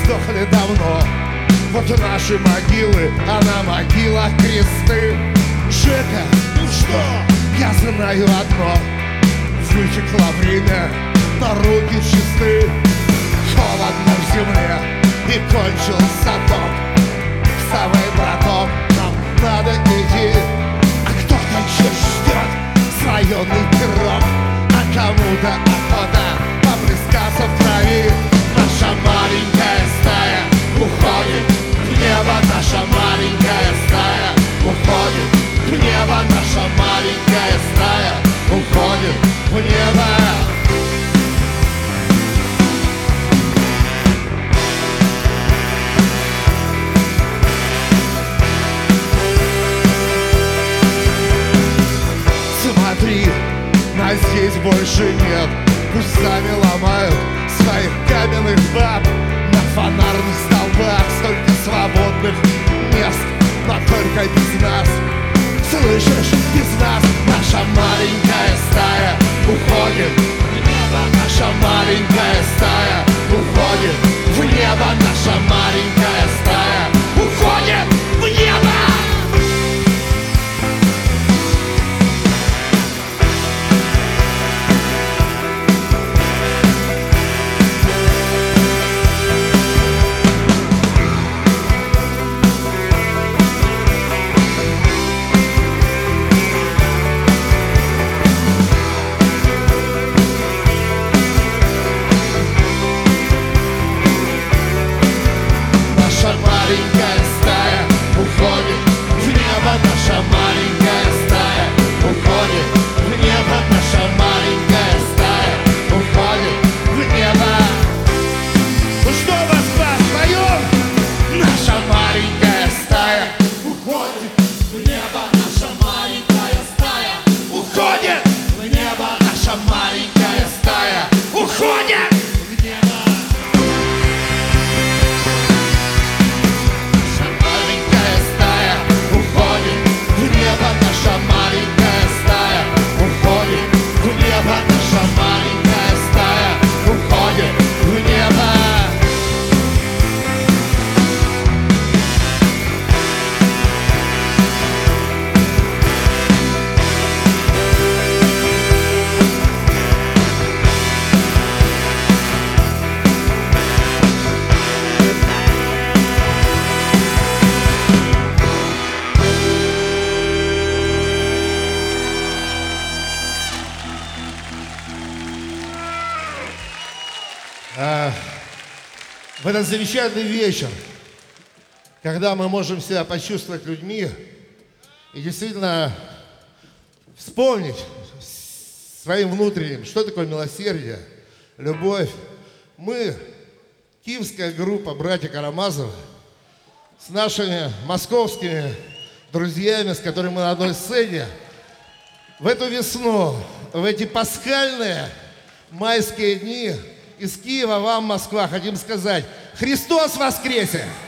сдохли давно. Вот и наши могилы, а на могилах кресты. Жека, ну что, я знаю одно: вытекло время, но руки чисты. Холодно в земле и кончился ток. Вставай, браток, нам надо идти. А кто-то еще ждет слоеный пирог, а кому-то охота поплескаться в крови. Наша маленькая стая уходит в небо, наша маленькая стая уходит в небо, наша маленькая стая уходит в небо. Смотри, нас здесь больше нет. Пусть сами ломают своих каменных баб. На фонарных столбах столько свободных мест, но только без нас. Слышишь, без нас наша маленькая стая уходит в небо, наша маленькая стая уходит в небо, наша маленькая стая уходит в небо. Маленькая стая уходит в небо, наша маленькая стая уходит в небо, наша маленькая стая уходит в небо. Ну что, Москва, споем? Наша маленькая стая уходит в небо, наша маленькая стая уходит в небо, наша маленькая стая уходит в небо. Наша маленькая стая уходит в небо, наша маленькая стая уходит в небо. В этот замечательный вечер, когда мы можем себя почувствовать людьми и действительно вспомнить своим внутренним, что такое милосердие, любовь, мы, киевская группа «Братья Карамазовы», с нашими московскими друзьями, с которыми мы на одной сцене, в эту весну, в эти пасхальные майские дни из Киева вам, Москва, хотим сказать: Христос воскресе!